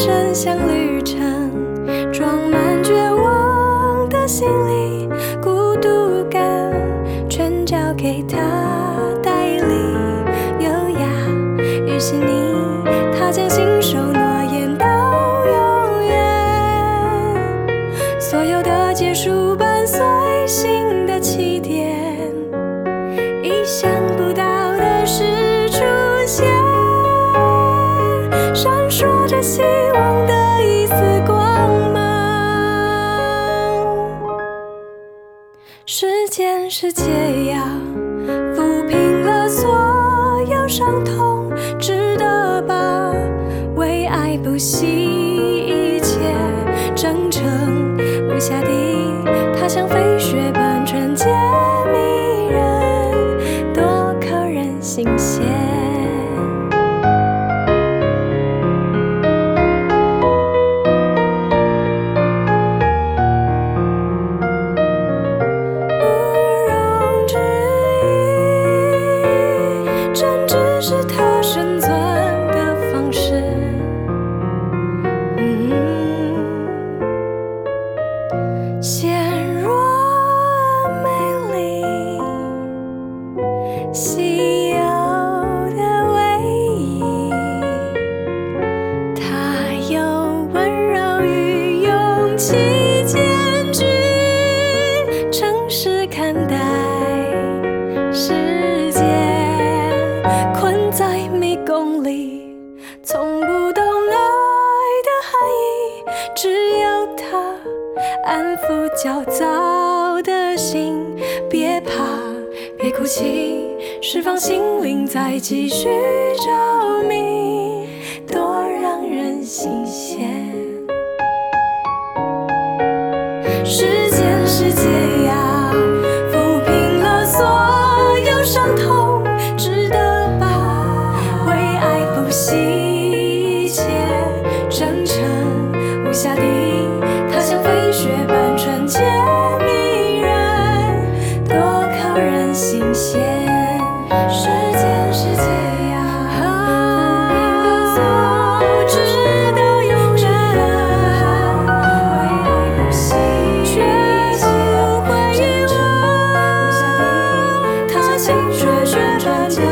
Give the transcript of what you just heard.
生像旅程，装满绝望的心里，孤独感全交给他代理。优雅与细腻，他将信守诺言到永远。所有的结束伴随新的起点，意想不到的事出现，闪烁着希望的一丝光芒。时间是解药，抚平了所有伤痛，值得吧？为爱不惜一切，真诚无瑕的他像飞雪般纯洁迷人，多扣人心弦。是他生存的方式，纤弱美丽，稀有的唯一。他有温柔与勇气兼具，诚实看待世界。困在迷宫里，从不懂爱的含义，只有他安抚焦躁的心。别怕，别哭泣，释放心灵，再继续着迷，多让人新鲜。时间是解药，抚平了所有伤痛，值得惜一切，真诚无瑕的他像飞雪般纯洁迷人，多扣人心弦。时间是解药，抚平了所有直到永远，为爱不惜绝不会遗忘，他像飞雪般纯洁